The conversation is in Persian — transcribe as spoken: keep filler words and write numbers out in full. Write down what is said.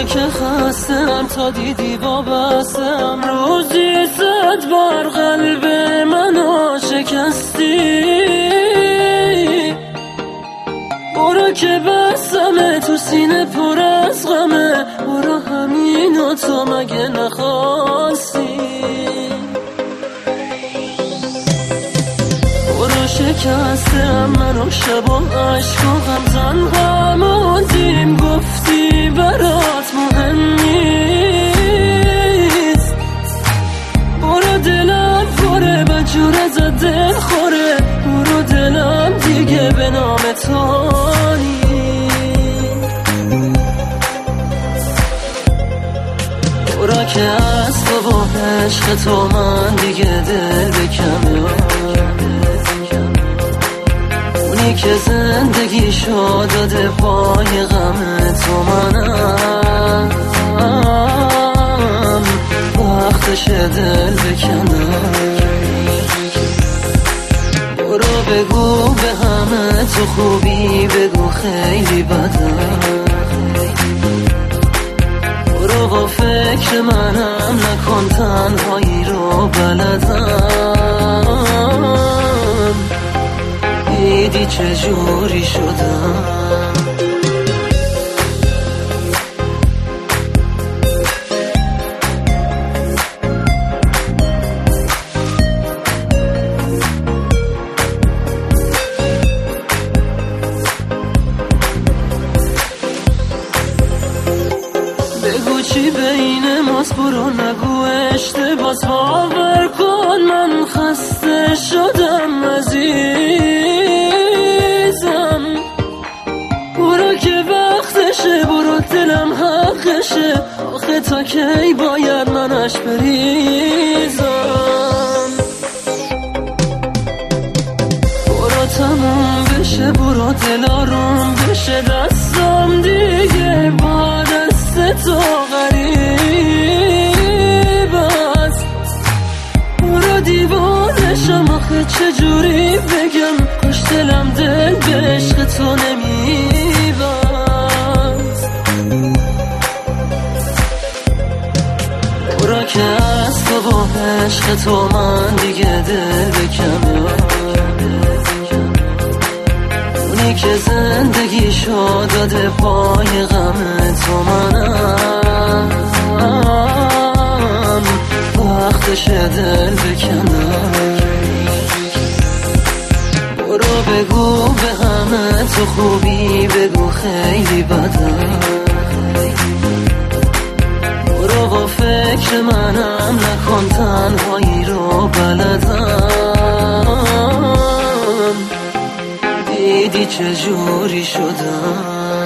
برو که خستم تا دیدی وابستم، روزی زد بر قلب منو شکستی. برو که بستمه تو سینه پر از غمه، برو همینو تو مگه نخواستی. برو شکستم منو شب و عشق و غم تنها موندیم، گفتی برات مهم نیست. برو دلم خوره و جوره زد دل خوره، برو دلم دیگه به نام تو نیست. برو که از تو و عشق تو من دیگه دل بکمه، اونی که زندگی شد داده پای غم تو منم، وقتش دل بکنم. برو بگو به همه تو خوبی، بگو خیلی بدم. برو با فکر منم نکن تنهایی رو بلدم، دیدی چجوری شدم. بگو چی بین ماست، برو نگو اشتباس، باور کن من خسته شدم عزیزم. برو که وقتشه، برو دلم حقشه، آخه تا کی باید منش بریزم. برو تموم بشه، برو دل آروم بشه، دستم دیگه با دست تو غریب است. برو دیوانشم آخه چجوری بگم، کاش دلم دل به عشق تو نمیبست. برو که از تو با عشق تو من دیگه دل بکمه، اونی که زندگی شد داده پای غم تو منم، وقتش دل بکنم. برو بگو به همه تو خوبی، بگو خیلی بدم. برو با فکر منم نکن تنهایی رو بلدم، دیدی چجوری شدم.